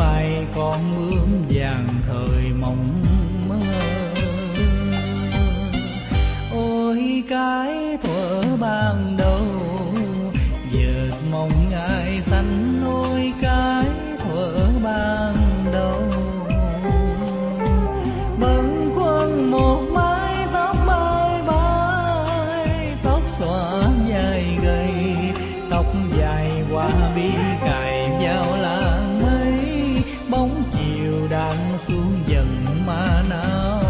bay con bướm vàng thời mộng mơ. Ôi cái thuở ban đầu vượt mộng ngày xanh, ôi cái thuở ban đầu. Bâng khuâng một mái tóc bay bay, tóc xõa dài gầy, tóc dài qua bi cài vào làng mây. Bóng chiều đang xuống dần mà nào